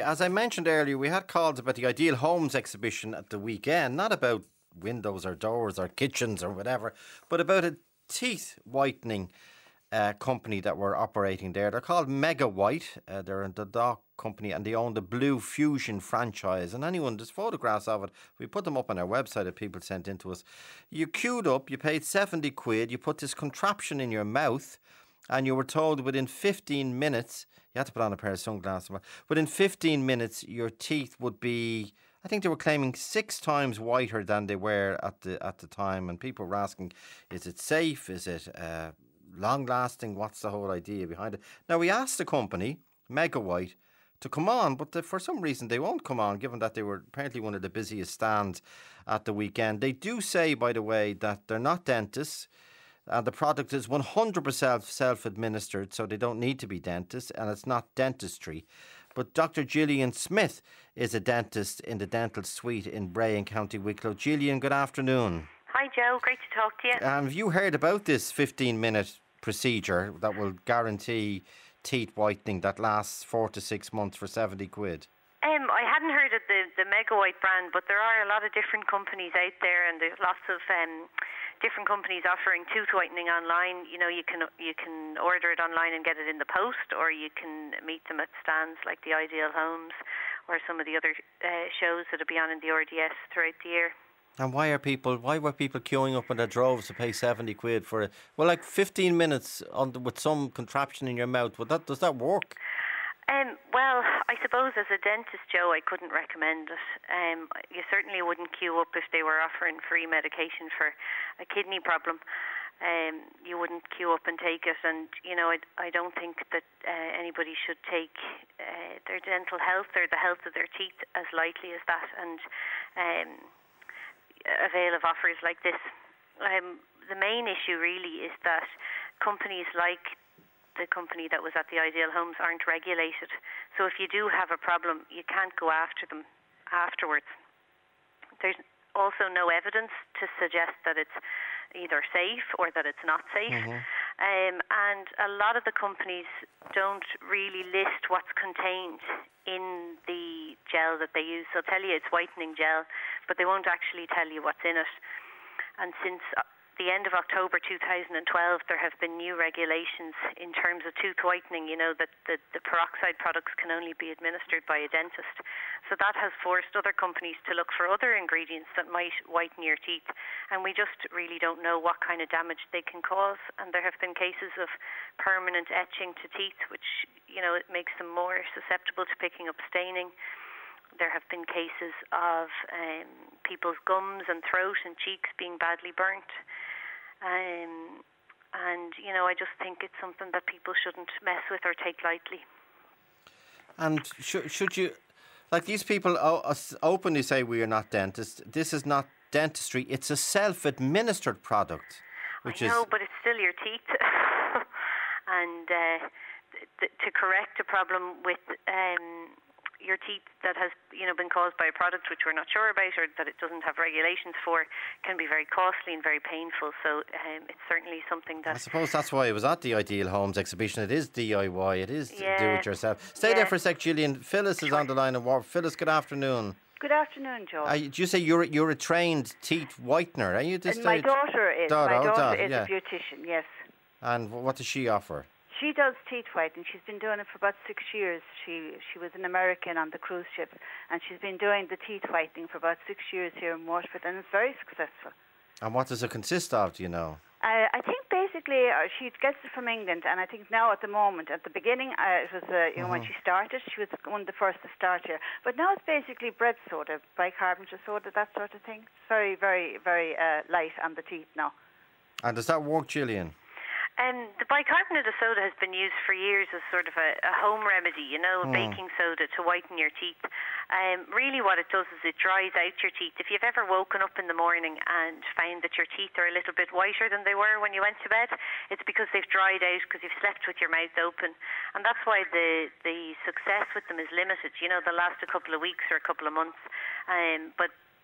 as I mentioned earlier, we had calls about the Ideal Homes exhibition at the weekend, not about windows or doors or kitchens or whatever, but about a teeth whitening company that were operating there. They're called Mega White. They're a Dundalk company and they own the Blue Fusion franchise. And there's photographs of it. We put them up on our website that people sent in to us. You queued up, you paid 70 quid, you put this contraption in your mouth, and you were told within 15 minutes, you had to put on a pair of sunglasses, within 15 minutes your teeth would be, I think they were claiming 6 times whiter than they were at the time. And people were asking, is it safe? Is it long lasting? What's the whole idea behind it? Now, we asked the company, Mega White, to come on, but for some reason they won't come on, given that they were apparently one of the busiest stands at the weekend. They do say, by the way, that they're not dentists. The product is 100% self-administered, so they don't need to be dentists, and it's not dentistry. But Dr. Gillian Smith is a dentist in the dental suite in Bray in County Wicklow. Gillian, good afternoon. Hi Joe, great to talk to you. Have you heard about this 15-minute procedure that will guarantee teeth whitening that lasts 4 to 6 months for 70 quid? I hadn't heard of the Mega White brand, but there are a lot of different companies out there, and there's lots of different companies offering tooth whitening online. You know, you can order it online and get it in the post, or you can meet them at stands like the Ideal Homes or some of the other shows that'll be on in the RDS throughout the year. And why were people queuing up in their droves to pay 70 quid for it? Well, like 15 minutes with some contraption in your mouth, does that work? Well, I suppose as a dentist, Joe, I couldn't recommend it. You certainly wouldn't queue up if they were offering free medication for a kidney problem. You wouldn't queue up and take it, and I don't think that anybody should take their dental health or the health of their teeth as lightly as that, and avail of offers like this. The main issue really is that companies like the company that was at the Ideal Homes aren't regulated. So if you do have a problem, you can't go after them afterwards. There's also no evidence to suggest that it's either safe or that it's not safe. Mm-hmm. And a lot of the companies don't really list what's contained in the gel that they use. They'll tell you it's whitening gel, but they won't actually tell you what's in it. And since the end of October 2012, there have been new regulations in terms of tooth whitening, that the peroxide products can only be administered by a dentist. So that has forced other companies to look for other ingredients that might whiten your teeth. And we just really don't know what kind of damage they can cause. And there have been cases of permanent etching to teeth, which, it makes them more susceptible to picking up staining. There have been cases of people's gums and throat and cheeks being badly burnt. And, I just think it's something that people shouldn't mess with or take lightly. And should you, like these people openly say we are not dentists. This is not dentistry. It's a self-administered product. But it's still your teeth. And to correct a problem with your teeth that has been caused by a product which we're not sure about or that it doesn't have regulations for can be very costly and very painful. So it's certainly something that... I suppose that's why it was at the Ideal Homes exhibition. It is DIY, it is do-it-yourself. Stay there for a sec, Gillian. Phyllis is on the line. Phyllis, good afternoon. Good afternoon, Joe. Do you say you're a trained teeth whitener? Are you? My daughter is. My daughter is a beautician, yes. And what does she offer? She does teeth whitening. She's been doing it for about 6 years. She was an American on the cruise ship, and she's been doing the teeth whitening for about 6 years here in Waterford, and it's very successful. And what does it consist of, do you know? I think basically she gets it from England, and I think now at the moment, at the beginning, it was when she started, she was one of the first to start here. But now it's basically bread soda, bicarbonate soda, that sort of thing. It's very, very, very light on the teeth now. And does that work, Gillian? The bicarbonate of soda has been used for years as sort of a home remedy, baking soda to whiten your teeth. Really what it does is it dries out your teeth. If you've ever woken up in the morning and found that your teeth are a little bit whiter than they were when you went to bed, it's because they've dried out because you've slept with your mouth open. And that's why the success with them is limited. They'll last a couple of weeks or a couple of months. But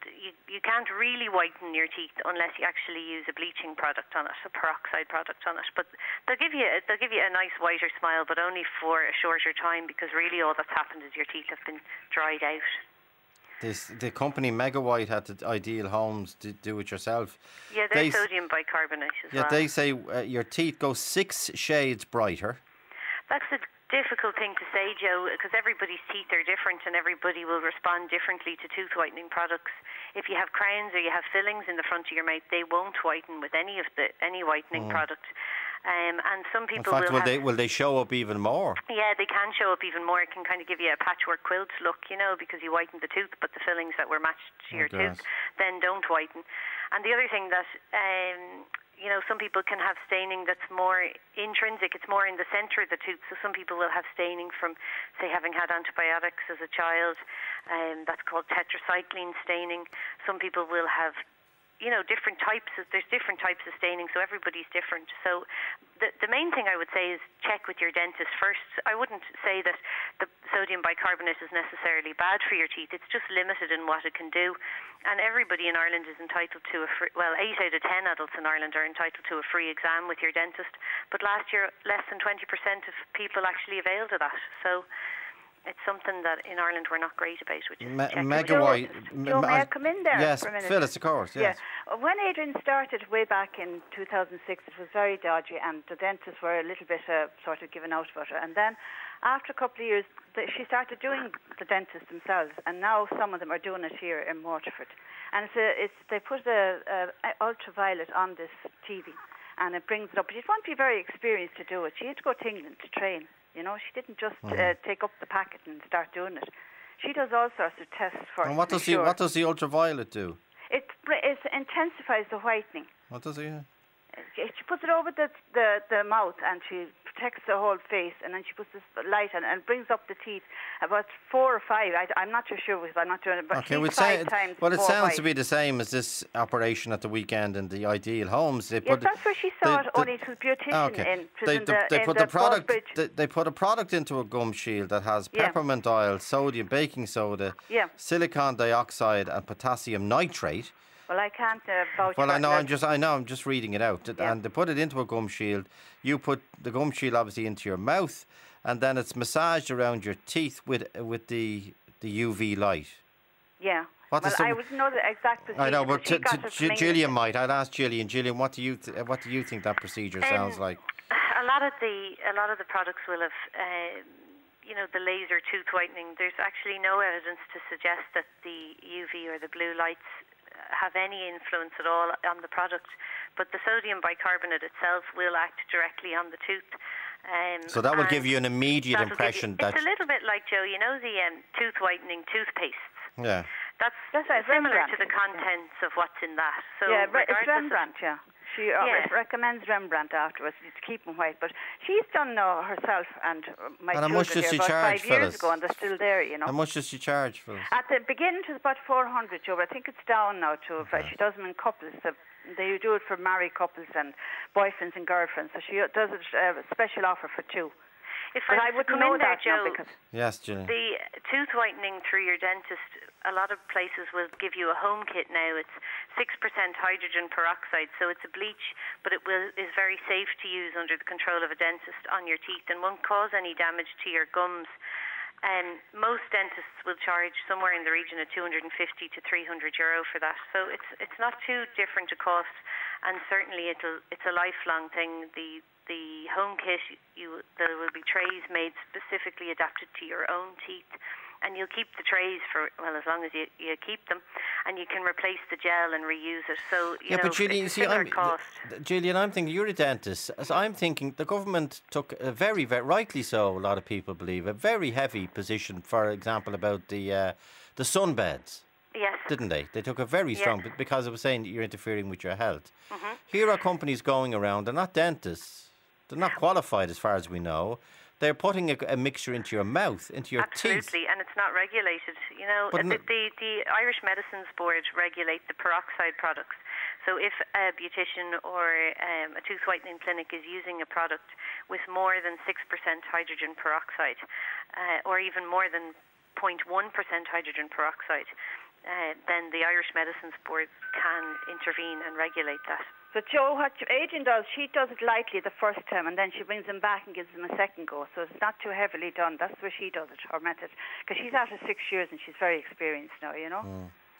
you can't really whiten your teeth unless you actually use a bleaching product on it, a peroxide product on it. But they'll give you a nice whiter smile, but only for a shorter time, because really all that's happened is your teeth have been dried out. The company Mega White had the Ideal Homes do it yourself. Yeah, they're sodium bicarbonate as well. Yeah, they say your teeth go 6 shades brighter. That's a difficult thing to say, Joe, because everybody's teeth are different and everybody will respond differently to tooth whitening products. If you have crowns or you have fillings in the front of your mouth, they won't whiten with any whitening product. And some people will they show up even more? Yeah, they can show up even more. It can kind of give you a patchwork quilt look, because you whitened the tooth, but the fillings that were matched to your tooth then don't whiten. And the other thing that some people can have staining that's more intrinsic. It's more in the centre of the tooth. So some people will have staining from, say, having had antibiotics as a child. That's called tetracycline staining. Some people will have different types of staining, so everybody's different. So the main thing I would say is check with your dentist first. I wouldn't say that the sodium bicarbonate is necessarily bad for your teeth. It's just limited in what it can do. And everybody in Ireland is entitled to 8 out of 10 adults in Ireland are entitled to a free exam with your dentist. But last year, less than 20% of people actually availed of that. So it's something that in Ireland we're not great about, which is Mega White. Joe, may I come in there yes, for a minute? Phyllis, of course. Yes. Yeah. When Adrian started way back in 2006, it was very dodgy, and the dentists were a little bit sort of given out about it. And then, after a couple of years, she started doing the dentists themselves, and now some of them are doing it here in Waterford. And they put a ultraviolet on this TV, and it brings it up. But you'd want to be very experienced to do it. She had to go to England to train. She didn't just take up the packet and start doing it. She does all sorts of tests first. And what does the ultraviolet do? It intensifies the whitening. What does it? She puts it over the mouth, and she protects the whole face, and then she puts this light on and brings up the teeth about 4 or 5. I'm not too sure because I'm not doing it, but okay, it sounds to be the same as this operation at the weekend in the Ideal Homes. That's where she saw it. Only it was beautician They put a product into a gum shield that has peppermint oil, sodium, baking soda, silicon dioxide, and potassium nitrate. Well, I can't vouch. Well, I know. I'm just reading it out. And they put it into a gum shield. You put the gum shield obviously into your mouth, and then it's massaged around your teeth with the UV light. Yeah. I wouldn't know the exact procedure. I know, but Gillian might. I'd ask Gillian. Gillian, what do you think that procedure sounds like? A lot of the products will have. The laser tooth whitening. There's actually no evidence to suggest that the UV or the blue lights have any influence at all on the product, but the sodium bicarbonate itself will act directly on the tooth. So that will give you an immediate impression. It's a little bit like, Joe, the tooth whitening toothpastes. Yeah. That's similar to the contents of what's in that. So it's Rembrandt, yeah. She recommends Rembrandt afterwards to keep them white, but she's done herself and my children much does she about charge, 5 years ago, and they're still there, How much does she charge, Phyllis? At the beginning, it was about 400, Joe, but I think it's down now to, she does them in couples. They do it for married couples and boyfriends and girlfriends, so she does a special offer for 2. But I wouldn't know that, Joe, because... Yes, Gillian. The tooth whitening through your dentist, a lot of places will give you a home kit now. It's 6% hydrogen peroxide, so it's a bleach, but is very safe to use under the control of a dentist on your teeth and won't cause any damage to your gums. Most dentists will charge somewhere in the region of €250 to €300 for that. So it's not too different a cost, and certainly it's a lifelong thing. The home kit, there will be trays made specifically adapted to your own teeth, and you'll keep the trays for as long as you keep them, and you can replace the gel and reuse it. So but Gillian, it's a similar cost. Gillian, I'm thinking you're a dentist. So I'm thinking the government took a very, very rightly so. A lot of people believe a very heavy position, for example, about the sunbeds. Yes. Didn't they? They took a very strong because it was saying that you're interfering with your health. Mm-hmm. Here are companies going around. They're not dentists. They're not qualified as far as we know. They're putting a mixture into your mouth, into your teeth. Absolutely, and it's not regulated. The Irish Medicines Board regulate the peroxide products. So if a beautician or a tooth whitening clinic is using a product with more than 6% hydrogen peroxide, or even more than 0.1% hydrogen peroxide, then the Irish Medicines Board can intervene and regulate that. So, Joe, what Adrian does, she does it lightly the first time, and then she brings them back and gives them a second go. So it's not too heavily done. That's where she does it, her method. Because she's after 6 years and she's very experienced now, you know.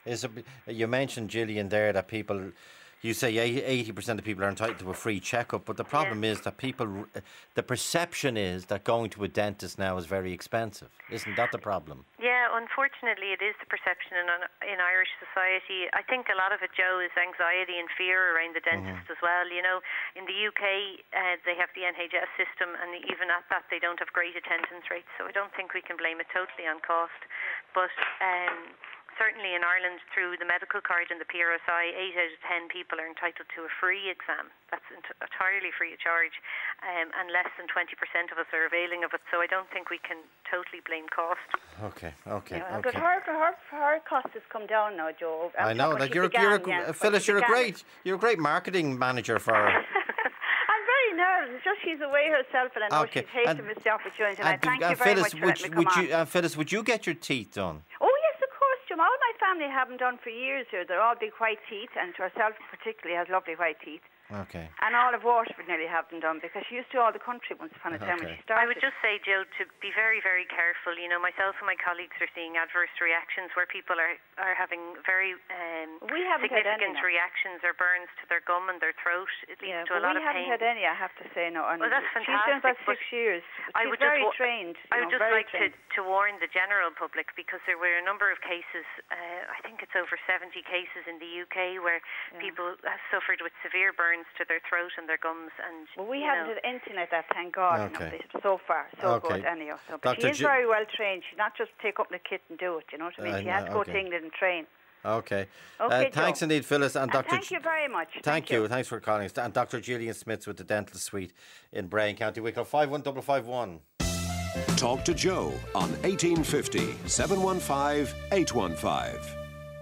You mentioned, Gillian, there that people... You say 80% of people are entitled to a free checkup, but the problem is that the perception is that going to a dentist now is very expensive. Isn't that the problem? Yeah, unfortunately it is the perception in Irish society. I think a lot of it, Joe, is anxiety and fear around the dentist as well. You know, in the UK they have the NHS system, and even at that they don't have great attendance rates, so I don't think we can blame it totally on cost. But certainly in Ireland, through the medical card and the PRSI, 8 out of 10 people are entitled to a free exam. That's entirely free of charge, and less than 20% of us are availing of it. So I don't think we can totally blame cost. Okay. Yeah, but her cost has come down now, Joe. I know that Phyllis, you're a great marketing manager for her. I'm very nervous. It's just she's away herself, and I know she's hated to miss the opportunity. And I thank you very much for letting me come on. Phyllis, would you get your teeth done? All my family have them done for years here. They're all big white teeth, and herself particularly has lovely white teeth. Okay. And all of Waterford nearly have them done, because she used to all the country once upon a time when she started. I would just say, Jill, to be very, very careful. You know, myself and my colleagues are seeing adverse reactions where people are having very significant reactions or burns to their gum and their throat. It leads to a lot of pain. We haven't had any, I have to say. No, well, that's fantastic. She's done about 6 years. She's very trained. I would just like to warn the general public, because there were a number of cases, I think it's over 70 cases in the UK, where people have suffered with severe burns to their throat and their gums. And we haven't had anything like that, thank God. Okay. So far, so good anyhow. So, but she is very well trained. She's not just take up the kit and do it, you know what I mean? She has to go to England and train. Okay. Thanks indeed, Phyllis. And Dr. Thank you very much. Thank you. Thanks for calling us. And Dr. Gillian Smith with the Dental Suite in Bray, County Wicklow. 51551. Talk to Joe on 1850 715 815.